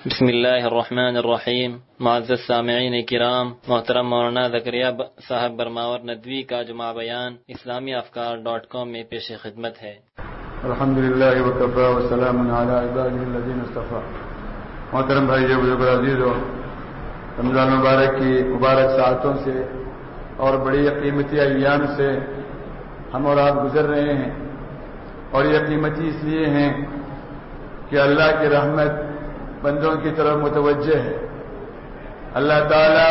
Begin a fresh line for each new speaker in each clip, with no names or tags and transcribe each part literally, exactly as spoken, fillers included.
بسم اللہ الرحمن الرحیم۔ معزز سامعین کرام، محترم مولانا زکریا صاحب برماور ندوی کا جمعہ بیان اسلامی افکار ڈاٹ کام میں پیش خدمت ہے۔
الحمدللہ وکفی وسلام علی عبادہ الذین اصطفی۔ محترم بھائیو، بزرگ عزیزو، رمضان مبارک کی مبارک ساعتوں سے اور بڑی قیمتی ایام سے ہم اور آپ گزر رہے ہیں، اور یہ قیمتی اس لیے ہیں کہ اللہ کی رحمت بندوں کی طرف متوجہ ہے۔ اللہ تعالی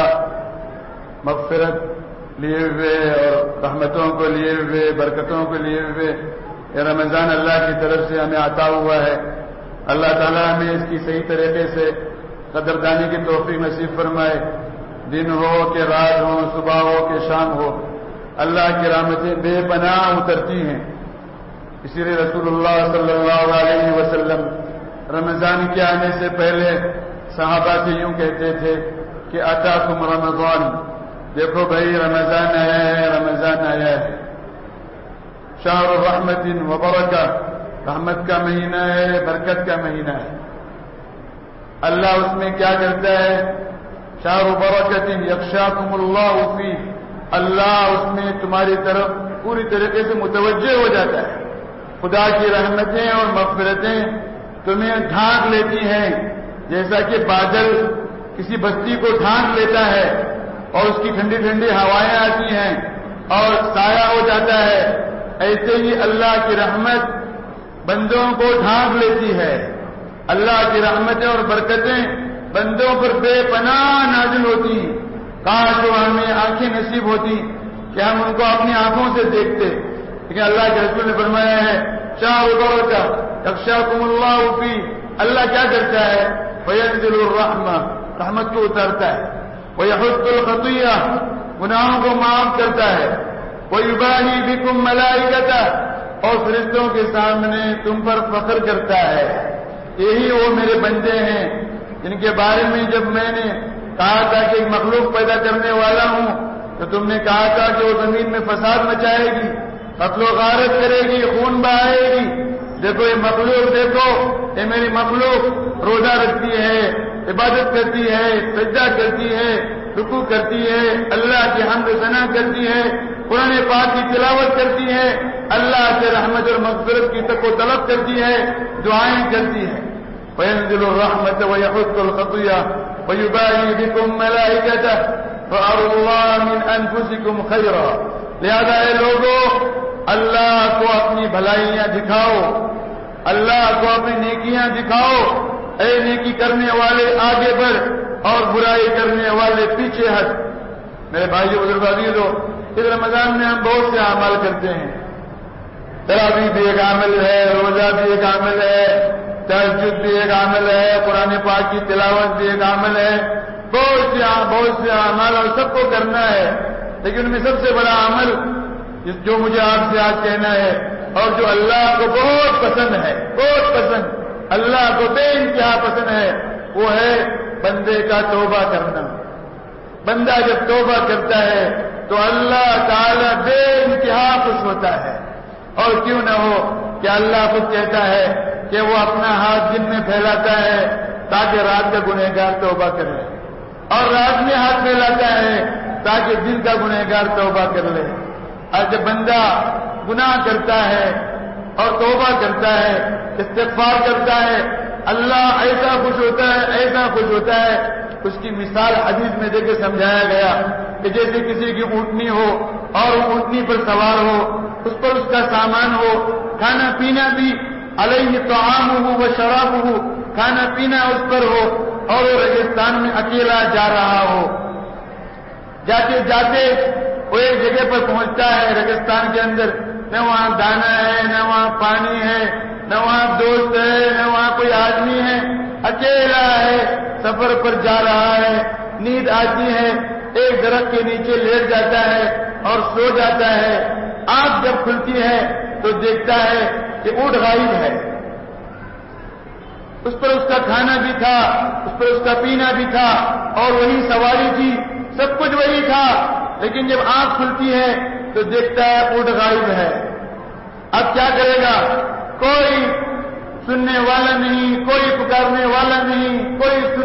مغفرت لیے ہوئے اور رحمتوں کو لیے ہوئے، برکتوں کو لیے ہوئے یہ رمضان اللہ کی طرف سے ہمیں عطا ہوا ہے۔ اللہ تعالی ہمیں اس کی صحیح طریقے سے قدردانی کی توفیق نصیب فرمائے۔ دن ہو کہ رات ہو، صبح ہو کہ شام ہو، اللہ کی رحمتیں بے پناہ اترتی ہیں۔ اسی لیے رسول اللہ صلی اللہ علیہ وسلم رمضان کے آنے سے پہلے صحابہ سے یوں کہتے تھے کہ اتاکم رمضان، دیکھو بھائی رمضان آیا ہے، رمضان آیا ہے۔ شہر رحمت و برکہ، رحمت کا مہینہ ہے، برکت کا مہینہ ہے۔ اللہ اس میں کیا کرتا ہے؟ شہر برکت یخشاکم اللہ فیہ، اللہ اس میں تمہاری طرف پوری طریقے سے متوجہ ہو جاتا ہے۔ خدا کی رحمتیں اور مغفرتیں تمہیں ڈھانک لیتی ہیں، جیسا کہ بادل کسی بستی کو ڈھانک لیتا ہے اور اس کی ٹھنڈی ٹھنڈی ہوائیں آتی ہیں اور سایہ ہو جاتا ہے، ایسے ہی اللہ کی رحمت بندوں کو ڈھانک لیتی ہے۔ اللہ کی رحمتیں اور برکتیں بندوں پر بے پناہ نازل ہوتی ہیں۔ کاش جو ہمیں آنکھیں نصیب ہوتی کہ ہم ان کو اپنی آنکھوں سے دیکھتے، لیکن اللہ کے رسول نے فرمایا ہے شاہ کا یخشاکم اللہ فی، اللہ کیا کرتا ہے؟ فینزل الرحمہ، رحمت کو اتارتا ہے۔ ویحط الخطیہ، گناہوں کو معاف کرتا ہے۔ ویباہی بکم ملائکتہ، اور فرشتوں کے سامنے تم پر فخر کرتا ہے۔ یہی وہ میرے بندے ہیں جن کے بارے میں جب میں نے کہا تھا کہ ایک مخلوق پیدا کرنے والا ہوں تو تم نے کہا تھا کہ وہ زمین میں فساد مچائے گی، قتل و غارت کرے گی، خون بہائے گی۔ دیکھو یہ مخلوق، دیکھو یہ میری مخلوق روزہ رکھتی ہے، عبادت کرتی ہے، سجدہ کرتی ہے، رکوع کرتی ہے، اللہ کی حمد و ثنا کرتی ہے، قرآن پاک کی تلاوت کرتی ہے، اللہ سے رحمت اور مغفرت کی تک و طلب کرتی ہے، دعائیں کرتی ہے۔ وَيَنزِلُ الرَّحْمَةَ وَيَحُطُّ الْخَطِيَّةَ وَيُبَاهِي بِكُم مَّلَائِكَتَهُ فَأَرُوا اللَّهَ مِنْ أَنفُسِكُمْ خَيْرًا، لہذا اے لوگوں اللہ کو اپنی بھلائیاں دکھاؤ، اللہ کو اپنی نیکیاں دکھاؤ۔ اے نیکی کرنے والے آگے بڑھ اور برائی کرنے والے پیچھے ہٹ۔ میرے بھائیو، بزرگ عزیزو، اس رمضان میں ہم بہت سے اعمال کرتے ہیں۔ تراویح بھی ایک عمل ہے، روزہ بھی ایک عمل ہے، تہجد بھی ایک عمل ہے، قرآن پاک کی تلاوت بھی ایک عمل ہے، بہت سے بہت سے اعمال اور سب کو کرنا ہے۔ لیکن ان میں سب سے بڑا عمل جو مجھے آپ سے آج کہنا ہے اور جو اللہ کو بہت پسند ہے، بہت پسند، اللہ کو بے انتہا پسند ہے، وہ ہے بندے کا توبہ کرنا۔ بندہ جب توبہ کرتا ہے تو اللہ تعالی بے انتہا خوش ہوتا ہے۔ اور کیوں نہ ہو کہ اللہ خود کہتا ہے کہ وہ اپنا ہاتھ دن میں پھیلاتا ہے تاکہ رات کا گنہگار توبہ کر لے، اور رات میں ہاتھ پھیلاتا ہے تاکہ دن کا گنہگار توبہ کر لے۔ اور جب بندہ گناہ کرتا ہے اور توبہ کرتا ہے، استغفار کرتا ہے، اللہ ایسا خوش ہوتا ہے، ایسا خوش ہوتا ہے۔ اس کی مثال حدیث میں دے کے سمجھایا گیا کہ جیسے کسی کی اونٹنی ہو اور وہ اونٹنی پر سوار ہو، اس پر اس کا سامان ہو، کھانا پینا بھی، علیہ طعامہ و شرابہ، کھانا پینا اس پر ہو، اور وہ ریگستان میں اکیلا جا رہا ہو۔ جاتے جاتے وہ ایک جگہ پر پہنچتا ہے ریگستان کے اندر، نہ وہاں دانا ہے، نہ وہاں پانی ہے، نہ وہاں دوست ہے، نہ وہاں کوئی آدمی ہے، اکیلا ہے، سفر پر جا رہا ہے۔ نیند آتی ہے، ایک درخت کے نیچے لیٹ جاتا ہے اور سو جاتا ہے۔ آنکھ جب کھلتی ہے تو دیکھتا ہے کہ اونٹ غائب ہے۔ اس پر اس کا کھانا بھی تھا، اس پر اس کا پینا بھی تھا، اور وہی سواری تھی، سب کچھ وہی تھا، لیکن جب آنکھ کھلتی ہے تو دیکھتا ہے اونٹ غائب ہے۔ اب کیا کرے گا؟ کوئی سننے والا نہیں، کوئی پکارنے والا نہیں، کوئی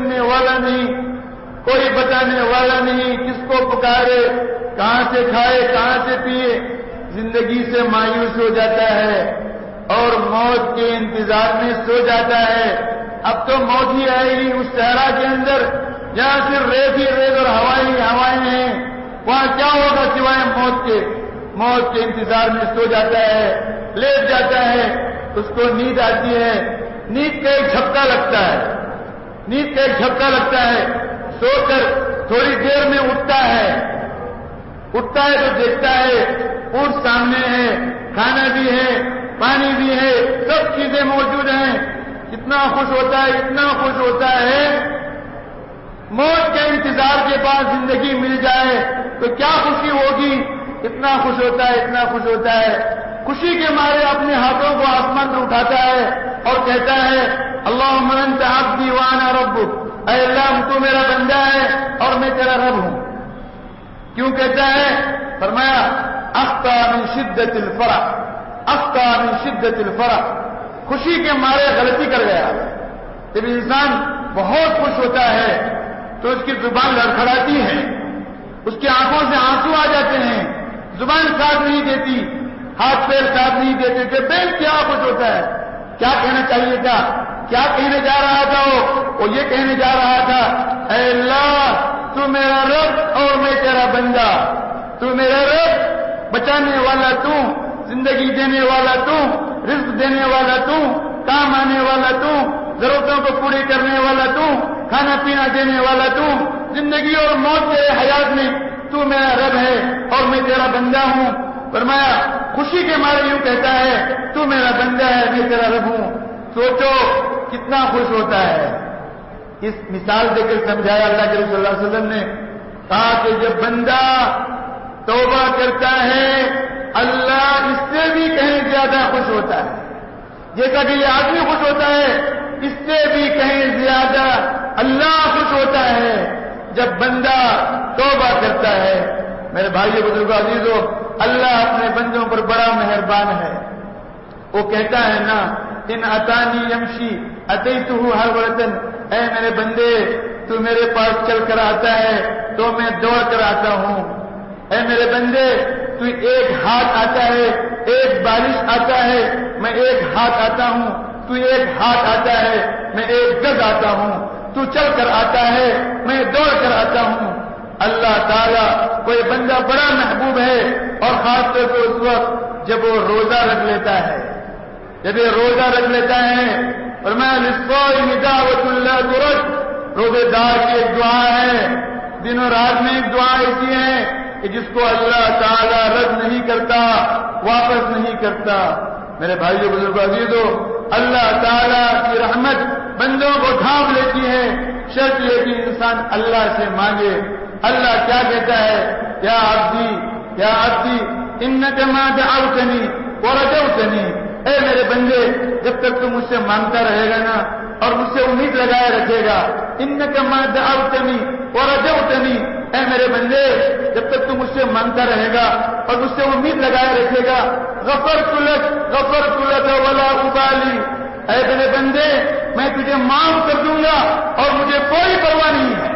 کوئی بتانے والا نہیں، کس کو پکارے، کہاں سے کھائے، کہاں سے پیے، زندگی سے مایوس ہو جاتا ہے اور موت کے انتظار میں سو جاتا ہے۔ اب تو موت ہی آئے گی اس صحرا کے اندر جہاں صرف ریت ہی ریت اور ہوائیں ہی ہوائیں ہیں، وہاں کیا ہوگا سوائے موت کے؟ موت کے انتظار میں سو جاتا ہے، لیٹ جاتا ہے، اس کو نیند آتی ہے، نیند کا ایک جھپکا لگتا ہے، نیند کا ایک جھپکا لگتا ہے، سو کر تھوڑی دیر میں اٹھتا ہے، اٹھتا ہے تو دیکھتا ہے اونٹ سامنے ہے، کھانا بھی ہے، پانی بھی ہے، سب چیزیں موجود ہیں، کتنا خوش ہوتا ہے، اتنا خوش ہوتا ہے۔ موت کے انتظار کے بعد زندگی مل جائے تو کیا خوشی ہوگی، اتنا خوش ہوتا ہے، اتنا خوش ہوتا ہے، خوشی کے مارے اپنے ہاتھوں کو آسمان پر اٹھاتا ہے اور کہتا ہے اللہم انت عبدی وانا ربک، اے اللہ تو میرا بندہ ہے اور میں تیرا رب ہوں۔ کیوں کہتا ہے؟ فرمایا اخطا من شدت الفرح، اخطا من شدت الفرح، خوشی کے مارے غلطی کر گیا۔ جب انسان بہت خوش ہوتا ہے تو اس کی زبان لڑکھڑاتی ہے، اس کی آنکھوں سے آنسو آ جاتے ہیں، زبان ساتھ نہیں دیتی، ہاتھ پیر ساتھ نہیں دیتے تھے۔ بے کیا خوش ہوتا ہے، کیا کہنا چاہیے تھا، کیا کہنے جا رہا تھا؟ وہ وہ یہ کہنے جا رہا تھا اے اللہ تو میرا رب اور میں تیرا بندہ، تو میرا رب، بچانے والا تو، زندگی دینے والا تو، رزق دینے والا تو، کام آنے والا تو، ضرورتوں کو پوری کرنے والا تو، کھانا پینا دینے والا تو، زندگی اور موت کے حیات میں تو میرا رب ہے اور میں تیرا بندہ ہوں۔ فرمایا خوشی کے مارے یوں کہتا ہے تو میرا بندہ ہے، میں تیرا رب ہوں۔ سوچو کتنا خوش ہوتا ہے۔ اس مثال دے کر سمجھایا اللہ کے رسول صلی اللہ علیہ وسلم نے، کہا کہ جب بندہ توبہ کرتا ہے اللہ اس سے بھی کہیں زیادہ خوش ہوتا ہے، جیسا کہ یہ آدمی خوش ہوتا ہے اس سے بھی کہیں زیادہ اللہ خوش ہوتا ہے جب بندہ توبہ کرتا ہے۔ میرے بھائی بزرگوں عزیزو، اللہ اپنے بندوں پر بڑا مہربان ہے۔ وہ کہتا ہے نا ان اتانی یمشی اتیتہ ہرولتن، اے میرے بندے تو میرے پاس چل کر آتا ہے تو میں دوڑ کر آتا ہوں۔ اے میرے بندے تو ایک ہاتھ آتا ہے، ایک بارش آتا ہے میں ایک ہاتھ آتا ہوں، تو ایک ہاتھ آتا ہے میں ایک گز آتا ہوں، تو چل کر آتا ہے میں دوڑ کر آتا ہوں۔ اللہ تعالیٰ کوئی بندہ بڑا محبوب ہے، اور خاص طور پہ اس وقت جب وہ روزہ رکھ لیتا ہے، جب یہ روزہ رکھ لیتا ہے۔ اور میں للصائم دعوۃ لا ترد، روزے دار کی ایک دعا ہے، دن و رات میں ایک دعا ایسی ہے کہ جس کو اللہ تعالیٰ رد نہیں کرتا، واپس نہیں کرتا۔ میرے بھائیو بزرگوں عزیزو، اللہ تعالیٰ کی رحمت بندوں کو ڈھانپ لیتی ہے، شرط یہ کہ انسان اللہ سے مانگے۔ اللہ کیا کہتا ہے؟ یا عبدی یا عبدی انک ما دعوتنی ورجوتنی، اے میرے بندے جب تک تم مجھ سے مانگتا رہے گا نا اور مجھ سے امید لگائے رکھے گا، انک ما دعوتنی ورجوتنی، اے میرے بندے جب تک تم مجھ سے مانگتا رہے گا اور مجھ سے امید لگائے رکھے گا، غفرت لک غفرت لک ولا ابالی، اے میرے بندے میں تجھے معاف کر دوں گا اور مجھے کوئی پرواہ نہیں ہے۔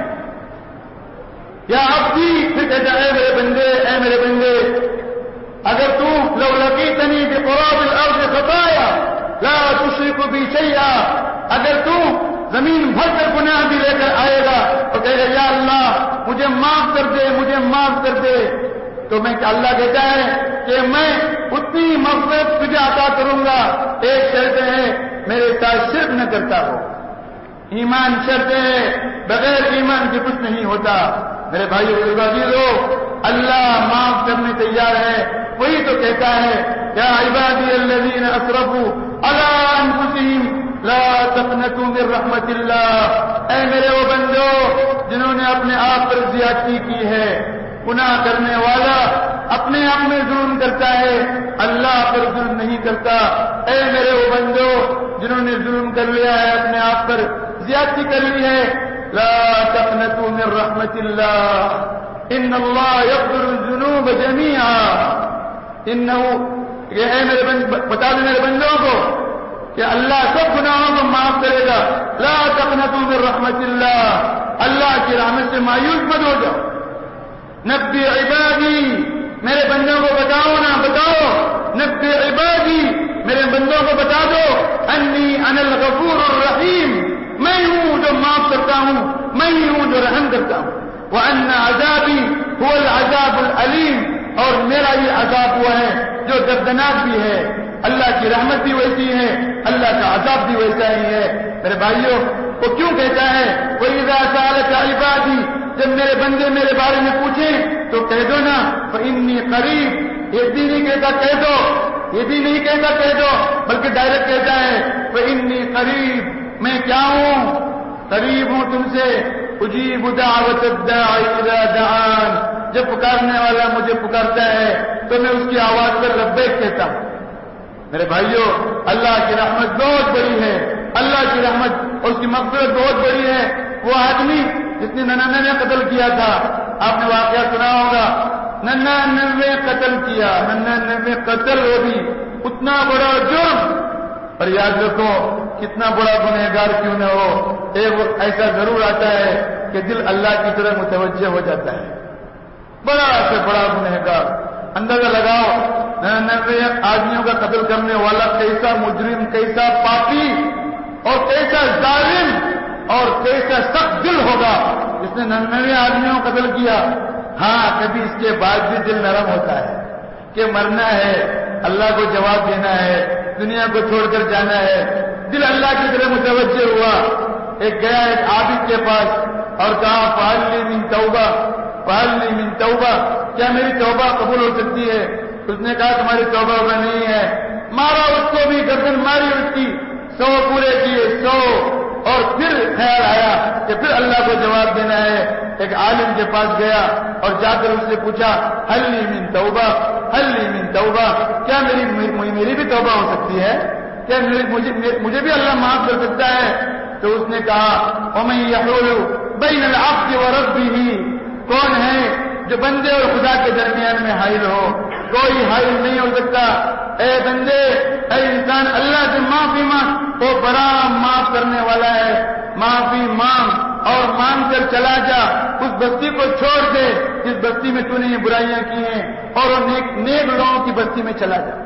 یا عبدی، پھر کہتا ہے اے میرے بندے اے میرے بندے اگر تو لو لقیتنی بقراب الارض خطایا لا تشرک بی شیئا، اگر تو زمین بھر کر گناہ بھی لے کر آئے گا تو کہے گا یا اللہ مجھے معاف کر دے مجھے معاف کر دے، تو میں اللہ کہتا ہے کہ میں اتنی مغفرت تجھے عطا کروں گا، ایک شرط ہے میرے ساتھ شرک نہ کرتا ہو۔ ایمان شرط ہے، بغیر ایمان کے کچھ نہیں ہوتا۔ میرے بھائی عزیزو، اللہ معاف کرنے تیار ہے، وہی تو کہتا ہے یا عبادی الذین اسرفوا علی انفسہم لا تقنطوا من رحمت اللہ، اے میرے وہ بندو جنہوں نے اپنے آپ پر زیادتی کی ہے۔ گناہ کرنے والا اپنے آپ میں ظلم کرتا ہے، اللہ پر ظلم نہیں کرتا۔ اے میرے وہ بندو جنہوں نے ظلم کر لیا ہے، اپنے آپ پر زیادتی کر لی ہے، لا تقنطوا من رحمت اللہ ان اللہ یغفر الذنوب جميعا انہ، یہ ہے میرے بند بتا دیں میرے بندوں کو کہ اللہ سب گناہوں کو معاف کرے گا۔ لا تقنطوا من رحمت اللہ، اللہ اللہ کی رحمت سے مایوس مت ہو جاؤ. نبی عبادی، میرے بندوں کو بتاؤ نا، بتاؤ. نبی عبادی، میرے بندوں کو بتا دو، انی انا الغفور الرحیم، میں ہوں جو معاف کرتا ہوں، میں ہی ہوں جو رحم کرتا ہوں. وان عذابی هو العذاب العلیم، اور میرا یہ عذاب ہوا ہے جو دردناک بھی ہے. اللہ کی رحمت بھی ویسی ہے، اللہ کا عذاب بھی ویسا ہی ہے. میرے بھائیوں، وہ کیوں کہتا ہے وَإِذَا سَأَلَكَ عِبَادِي، جب میرے بندے میرے بارے میں پوچھیں تو کہہ دو نا فَإِنِّي قَرِيب. یہ بھی نہیں کہتا کہہ دو، یہ بھی نہیں کہتا کہہ دو، بلکہ ڈائریکٹ کہتا ہے فَإِنِّي قَرِيب، میں کیا ہوں؟ قریب ہوں تم سے. اجیب دعوت الداعِ اذا دعان، جب پکارنے والا مجھے پکارتا ہے تو میں اس کی آواز پر لبیک کہتا ہوں. میرے بھائیوں، اللہ کی رحمت بہت بڑی ہے، اللہ کی رحمت اور اس کی مغفرت بہت بڑی ہے. وہ آدمی جس نے ننانوے قتل کیا تھا، آپ نے واقعہ سنا ہوگا، ننانوے قتل کیا، ننانوے قتل ہو بھی اتنا بڑا جرم. اور یاد رکھو کتنا بڑا گنہگار کیوں نہ ہو، ایک وقت ایسا ضرور آتا ہے کہ دل اللہ کی طرف متوجہ ہو جاتا ہے. بڑا سے بڑا گنہگار، اندازہ لگاؤ ننانوے آدمیوں کا قتل کرنے والا کیسا مجرم، کیسا پاپی اور کیسا ظالم اور کیسا سخت دل ہوگا جس نے ننانوے آدمیوں کا قتل کیا. ہاں، کبھی اس کے بعد بھی دل نرم ہوتا ہے کہ مرنا ہے، اللہ کو جواب دینا ہے، دنیا کو چھوڑ کر جانا ہے. دل اللہ کی طرف متوجہ ہوا. ایک گیا ایک عابد کے پاس اور کہا فعل لی من توبہ، فعل لی من توبہ، کیا میری توبہ قبول ہو سکتی ہے؟ اس نے کہا تمہاری توبہ ہوگا نہیں ہے. مارا اس کو بھی، گردن ماری اس کی، سو پورے کیے، سو. اور پھر خیال آیا کہ پھر اللہ کو جواب دینا ہے. ایک عالم کے پاس گیا اور جا کر اس سے پوچھا حل لی من توبہ، حل لی من توبہ، کیا میری میری بھی توبہ ہو سکتی ہے؟ کیا مجھے مجھے بھی اللہ معاف کر سکتا ہے؟ تو اس نے کہا وَمَن يَحُولُ بَيْنَ الْعَبْدِ وَرَبِّهِ، کون ہے جو بندے اور خدا کے درمیان میں حائل ہو؟ کوئی حائل نہیں ہو سکتا. اے بندے، اے انسان، اللہ سے معافی مانگ، وہ بڑا معاف کرنے والا ہے. معافی مانگ اور مانگ کر چلا جا. اس بستی کو چھوڑ دے جس بستی میں تو نے یہ برائیاں کی ہیں، اور وہ نیک نیک لوگوں کی بستی میں چلا جا.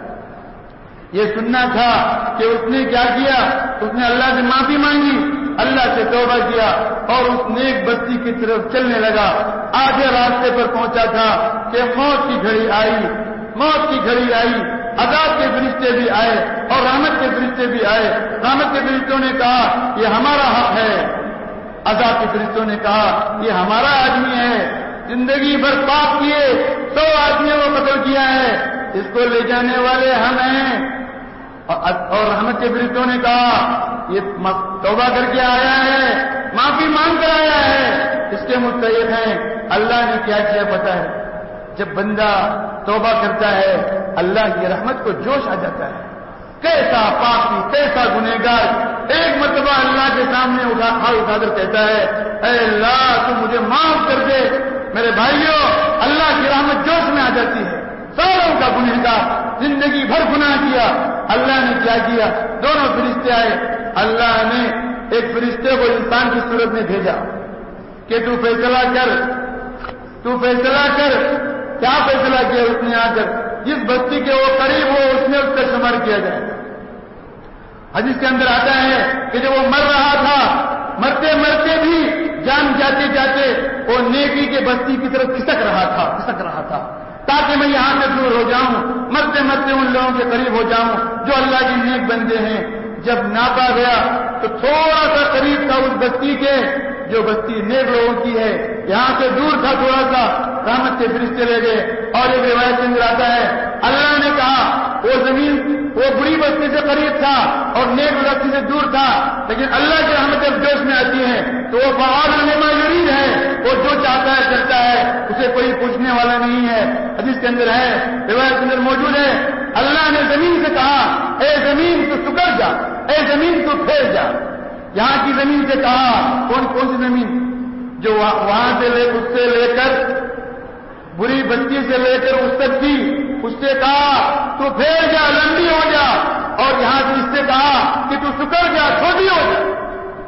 یہ سننا تھا کہ اس نے کیا کیا، اس نے اللہ سے معافی مانگی، اللہ سے توبہ کیا اور اس نیک بستی کی طرف چلنے لگا. آدھے راستے پر پہنچا تھا کہ موت کی گھڑی آئی، موت کی گھڑی آئی. عذاب کے فرشتے بھی آئے اور رحمت کے فرشتے بھی آئے. رحمت کے فرشتوں نے کہا یہ ہمارا حق ہے، عذاب کے فرشتوں نے کہا یہ ہمارا آدمی ہے، زندگی بھر پاپ کیے، سو آدمیوں کو قتل کیا ہے، اس کو لے جانے والے ہم ہیں. اور رحمت کے فرشتوں نے کہا یہ توبہ کر کے آیا ہے، معافی مانگ کر آیا ہے، اس کے مستحق ہیں. اللہ نے کیا کیا پتہ ہے؟ جب بندہ توبہ کرتا ہے اللہ کی رحمت کو جوش آ جاتا ہے. کیسا پاپی، کیسا گنہگار ایک مرتبہ اللہ کے سامنے اٹھا ہاتھ اٹھا کر کہتا ہے اے اللہ تو مجھے معاف کر دے. میرے بھائیوں، اللہ کی رحمت جوش میں آ جاتی ہے. سالوں کا گنہگار، زندگی بھر گناہ کیا، اللہ نے کیا کیا؟ دونوں فرشتے آئے. اللہ نے ایک فرشتے کو انسان کی صورت میں بھیجا کہ تو فیصلہ کر، تو فیصلہ کر. کیا فیصلہ کیا اس نے؟ آ کر جس بستی کے وہ قریب ہو اس میں اس کا شمار کیا جائے. حدیث کے اندر آتا ہے کہ جب وہ مر رہا تھا، مرتے مرتے بھی جان جاتے جاتے وہ نیکی کے بستی کی طرف کھسک رہا تھا کھسک رہا تھا تاکہ میں یہاں سے دور ہو جاؤں، مرتے مرتے ان لوگوں کے قریب ہو جاؤں جو اللہ کے نیک بندے ہیں. جب ناپا گیا تو تھوڑا سا قریب تھا اس بستی کے جو بستی نیک لوگوں کی ہے، یہاں سے دور تھا تھوڑا سا. رحمت کے فرشتے لے گئے اور ایک روایت کے اندر آتا ہے اللہ نے کہا وہ زمین وہ بری بستی سے قریب تھا اور نیک بستی سے دور تھا، لیکن اللہ کی رحمت جب جوش میں آتی ہے تو وہ فعال لما یرید ہے، وہ جو چاہتا ہے کرتا ہے، اسے کوئی پوچھنے والا نہیں ہے. حدیث کے اندر ہے، روایت کے اندر موجود ہے اللہ نے زمین سے کہا اے زمین تو سکڑ جا، اے زمین تو پھیل جا. یہاں کی زمین سے کہا کون کون سی زمین؟ جو وہاں سے لے اس سے لے کر بری بستی سے لے کر اس تک تھی، اس سے کہا تو پھیل جا، لمبی ہو جا. اور یہاں سے اس سے کہا کہ تو سکڑ جا، چھوٹی ہو جا.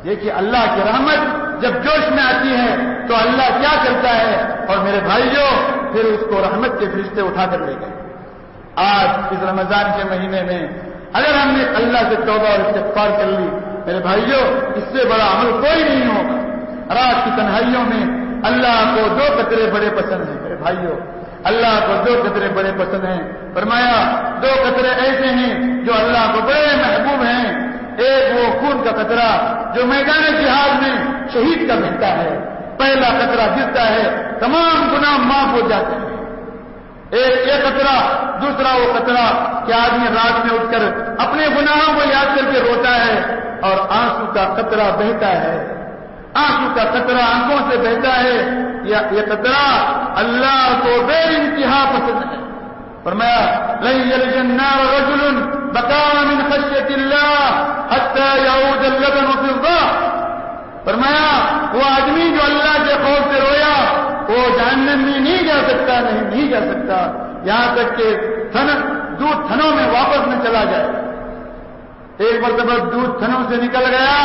یہ کہ اللہ کی رحمت جب جوش میں آتی ہے تو اللہ کیا کرتا ہے، اور میرے بھائیوں پھر اس کو رحمت کے فرشتے اٹھا کر لے گئے۔ آج اس رمضان کے مہینے میں اگر ہم نے اللہ سے توبہ اور استغفار کر لی، میرے بھائیوں اس سے بڑا عمل کوئی نہیں ہوگا۔ رات کی تنہائیوں میں اللہ کو دو قطرے بڑے پسند ہیں میرے بھائیوں، اللہ کو دو قطرے بڑے پسند ہیں۔ فرمایا دو قطرے ایسے ہیں جو اللہ کو بڑے محبوب ہیں، ایک وہ خون کا قطرہ جو میدان جہاد میں شہید کا بہتا ہے، پہلا قطرہ گرتا ہے تمام گناہ معاف ہو جاتے ہیں۔ ایک یہ قطرہ، دوسرا وہ قطرہ کہ آدمی رات میں اٹھ کر اپنے گناہوں کو یاد کر کے روتا ہے اور آنسو کا قطرہ بہتا ہے، آنسو کا قطرہ آنکھوں سے بہتا ہے۔ یہ قطرہ اللہ کو بے انتہا پسند ہے۔ فرمایا لن يلج النار رجل بكى من خشية الله حتى يعود اللبن في الضاء۔ فرمایا وہ آدمی جو اللہ کے خوف سے رویا وہ جہنم میں نہیں جا سکتا، نہیں نہیں جا سکتا یہاں تک کہ تھن دودھ تھنوں میں واپس نہ چلا جائے۔ ایک مرتبہ دودھ تھنوں سے نکل گیا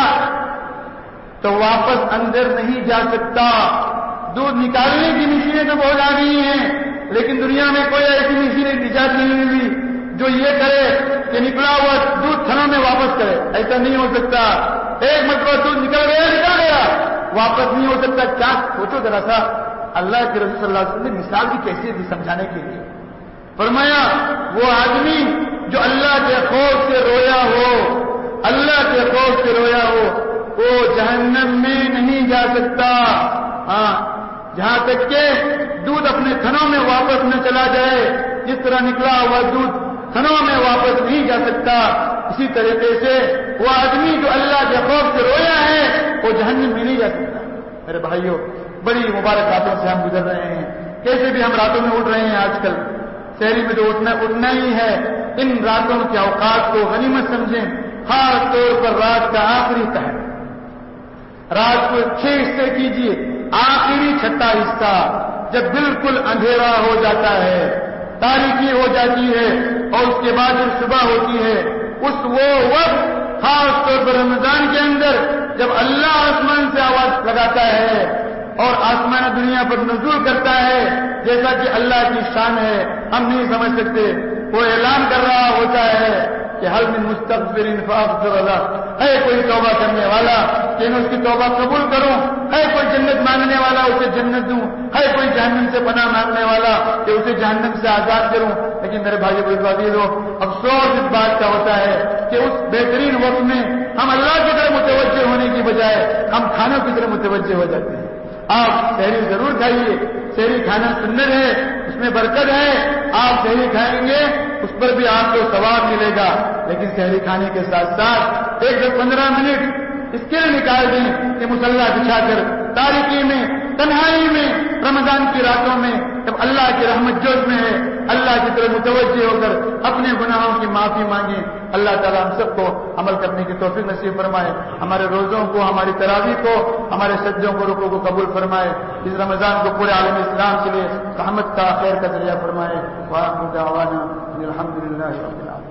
تو واپس اندر نہیں جا سکتا۔ دودھ نکالنے کی مشینیں تو بہت آ گئی ہیں، لیکن دنیا میں کوئی ایسی مشینیں ایجاد نہیں ہوئی جو یہ کرے کہ نکلا ہوا دودھ تھنوں میں واپس کرے، ایسا نہیں ہو سکتا۔ ایک مرتبہ دودھ نکل گیا نکل گیا واپس نہیں ہو سکتا۔ کیا سوچو ذرا سا، اللہ کے رسول صلی اللہ علیہ وسلم نے مثال بھی کیسے دی سمجھانے کے لیے۔ فرمایا وہ آدمی جو اللہ کے خوف سے رویا ہو، اللہ کے خوف سے رویا ہو، وہ جہنم میں نہیں جا سکتا، ہاں جہاں تک کہ دودھ اپنے تھنوں میں واپس نہ چلا جائے۔ جس طرح نکلا ہوا دودھ تھنوں میں واپس نہیں جا سکتا، اسی طریقے سے وہ آدمی جو اللہ کے خوف سے رویا ہے وہ جہنم میں نہیں جا سکتا۔ میرے بھائیوں بڑی مبارک راتوں سے ہم گزر رہے ہیں، کیسے بھی ہم راتوں میں اٹھ رہے ہیں۔ آج کل شہری میں تو اٹھنا اٹھنا ہی ہے۔ ان راتوں کے اوقات کو غنیمت سمجھیں، خاص طور پر رات کا آخری پہر، رات کو چھ حصے کیجیے، آخری چھٹا حصہ جب بالکل اندھیرا ہو جاتا ہے، تاریکی ہو جاتی ہے اور اس کے بعد جب صبح ہوتی ہے، اس وہ وقت خاص طور پر رمضان کے اندر جب اللہ آسمان سے آواز لگاتا ہے اور آسمان دنیا پر نزول کرتا ہے، جیسا کہ اللہ کی شان ہے ہم نہیں سمجھ سکتے۔ وہ اعلان کر رہا ہوتا ہے کہ حل من مستغفر فاغفر له، ہے کوئی توبہ کرنے والا کہ میں اس کی توبہ قبول کروں، ہے کوئی جنت مانگنے والا اسے جنت دوں، ہے کوئی جہنم سے پناہ مانگنے والا کہ اسے جہنم سے آزاد کروں۔ لیکن میرے بھائی بزرگوں افسوس اس بات کا ہوتا ہے کہ اس بہترین وقت میں ہم اللہ کی طرف متوجہ ہونے کی بجائے ہم کھانوں کی طرف متوجہ ہو جاتے ہیں۔ آپ سحری ضرور کھائیے، سحری کھانا سنت ہے، اس میں برکت ہے، آپ سحری کھائیں گے اس پر بھی آپ کو ثواب ملے گا، لیکن سحری کھانے کے ساتھ ساتھ ایک سے پندرہ منٹ اس کے لیے نکال دیں کہ مصلی بچھا کر تاریکی میں تنہائی میں رمضان کی راتوں میں جب اللہ کی رحمت جوش میں ہے اللہ کی طرف متوجہ ہو کر اپنے گناہوں کی معافی مانگیں۔ اللہ تعالیٰ ہم سب کو عمل کرنے کی توفیق نصیب فرمائے، ہمارے روزوں کو، ہماری تراویح کو، ہمارے سجدوں کو، رکوع کو قبول فرمائے، اس رمضان کو پورے عالم اسلام کے لیے رحمت کا خیر کا ذریعہ فرمائے۔ وآخر دعوانا الحمد للہ رب العالمین۔